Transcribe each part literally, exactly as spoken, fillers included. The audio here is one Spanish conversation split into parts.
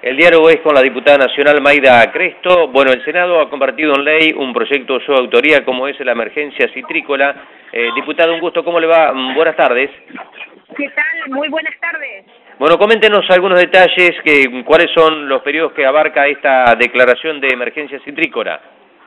El diálogo es con la diputada nacional Mayda Cresto. Bueno, el Senado ha convertido en ley un proyecto de su autoría como es la emergencia citrícola. Eh, diputada, un gusto, ¿cómo le va? Buenas tardes. ¿Qué tal? Muy buenas tardes. Bueno, coméntenos algunos detalles, que, cuáles son los periodos que abarca esta declaración de emergencia citrícola.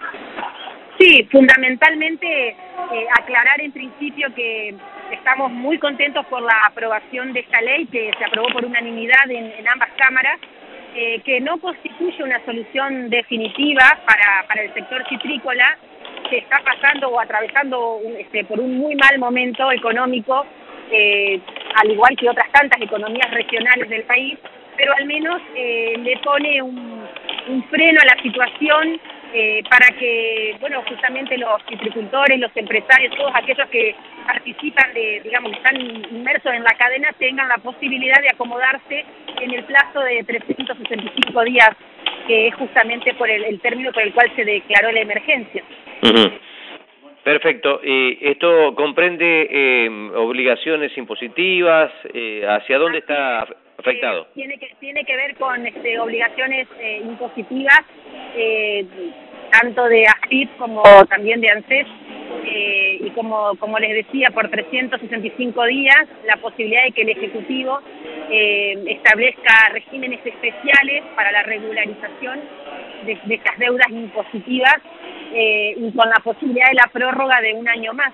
Sí, fundamentalmente eh, aclarar en principio que estamos muy contentos por la aprobación de esta ley que se aprobó por unanimidad en, en ambas cámaras, eh, que no constituye una solución definitiva para, para el sector citrícola, que está pasando o atravesando un, este, por un muy mal momento económico, eh, al igual que otras tantas economías regionales del país, pero al menos eh, le pone un, un freno a la situación eh, para que, bueno, justamente los citricultores, los empresarios, todos aquellos que participan de, digamos, que están inmersos en la cadena, tengan la posibilidad de acomodarse en el plazo de trescientos sesenta y cinco días, que es justamente por el, el término por el cual se declaró la emergencia. Uh-huh. Perfecto. Eh, ¿Esto comprende eh, obligaciones impositivas? Eh, ¿Hacia dónde está afectado? Eh, tiene que tiene que ver con este, obligaciones eh, impositivas, eh, tanto de AFIP como también de ANSES, eh, y como como les decía, por trescientos sesenta y cinco días, la posibilidad de que el Ejecutivo eh, establezca regímenes especiales para la regularización de, de estas deudas impositivas, eh, y con la posibilidad de la prórroga de un año más.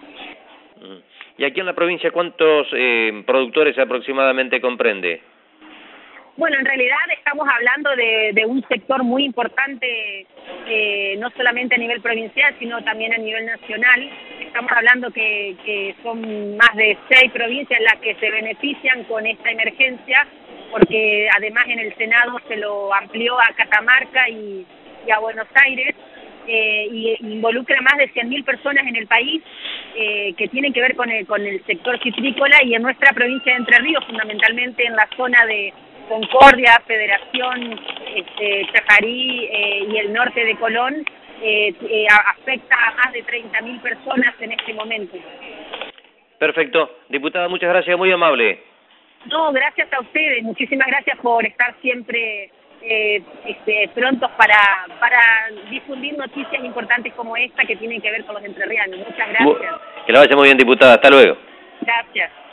¿Y aquí en la provincia cuántos eh, productores aproximadamente comprende? Bueno, en realidad estamos hablando de, de un sector muy importante, eh, no solamente a nivel provincial, sino también a nivel nacional. Estamos hablando que, que son más de seis provincias las que se benefician con esta emergencia, porque además en el Senado se lo amplió a Catamarca y, y a Buenos Aires, eh, y involucra más de cien mil personas en el país, eh, que tienen que ver con el, con el sector citrícola, y en nuestra provincia de Entre Ríos, fundamentalmente en la zona de Concordia, Federación, este, Chajarí eh, y el norte de Colón, eh, eh, afecta a más de treinta mil personas en este momento. Perfecto. Diputada, muchas gracias, muy amable. No, gracias a ustedes, muchísimas gracias por estar siempre eh, este, prontos para, para difundir noticias importantes como esta que tienen que ver con los entrerrianos. Muchas gracias. Que la vaya muy bien, diputada. Hasta luego. Gracias.